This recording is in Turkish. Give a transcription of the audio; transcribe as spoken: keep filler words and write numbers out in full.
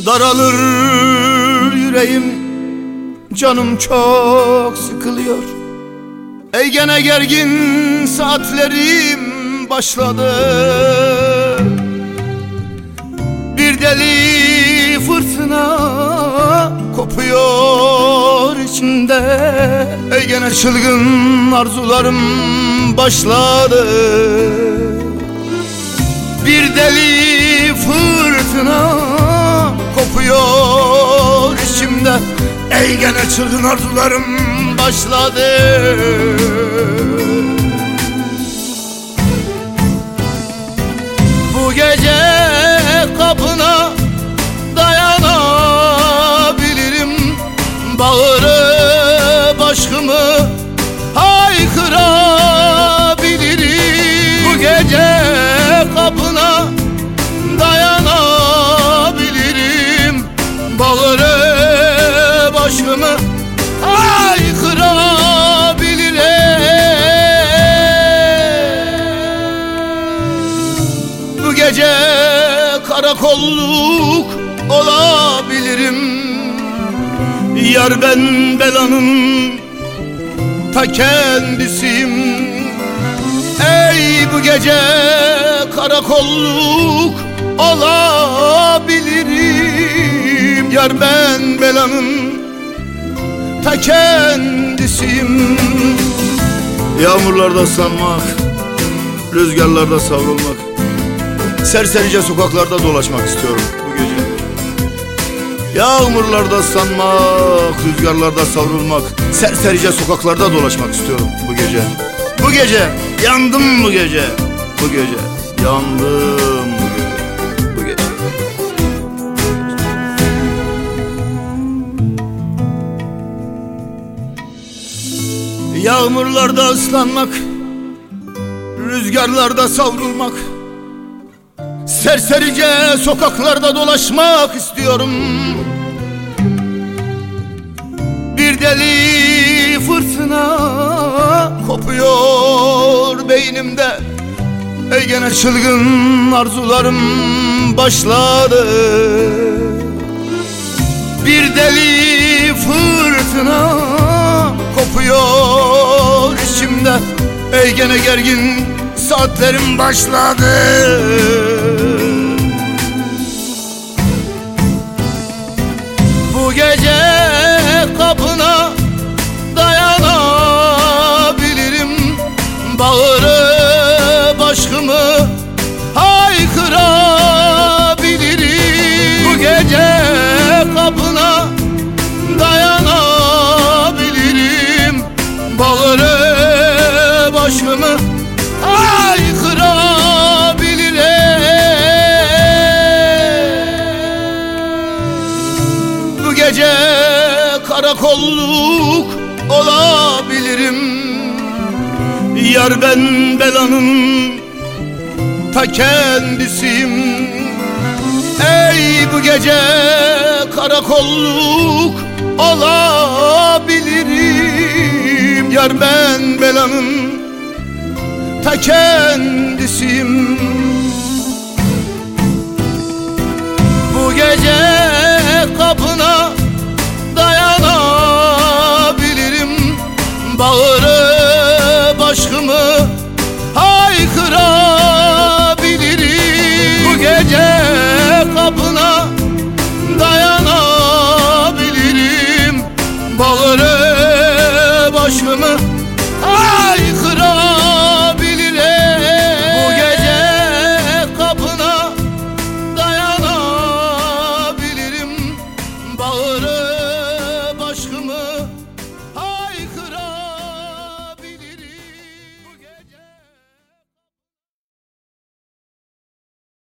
Daralır yüreğim, canım çok sıkılıyor. Ey gene gergin saatlerim başladı. Bir deli fırtına kopuyor içimde. Ey gene çılgın arzularım başladı. Bir deli fırtına kopuyor içimde. Ey gene çılgın arzularım başladı. Bu gece kapına dayanabilirim. Bağırıp aşkımı haykırabilirim. Bu gece kapına dayanabilirim. Bağırıp aşkımı haykırabilirim. Bu gece karakolluk olabilirim. Yar ben belanın ta kendisiyim. Ey bu gece karakolluk olabilirim. Yar ben belanın ta kendisiyim. Yağmurlarda ıslanmak, rüzgarlarda savrulmak, serserice sokaklarda dolaşmak istiyorum bu gece. Yağmurlarda ıslanmak, rüzgarlarda savrulmak, serserice sokaklarda dolaşmak istiyorum bu gece. Bu gece yandım, bu gece. Bu gece yandım, bu gece. Bu gece. Yağmurlarda ıslanmak, rüzgarlarda savrulmak, serserice sokaklarda dolaşmak istiyorum. Bir deli fırtına kopuyor beynimde. Ey gene çılgın arzularım başladı. Bir deli fırtına kopuyor içimde. Ey gene gergin saatlerim başladı. Bu gece kapına dayanabilirim. Bağırıp aşkımı haykırabilirim. Bu gece kapına dayanabilirim. Bağırıp aşkımı haykırabilirim. Bu gece karakolluk olabilirim. Yar ben belanın ta kendisiyim. Ey bu gece karakolluk olabilirim. Yar ben belanın ta kendisiyim. Bu gece kapına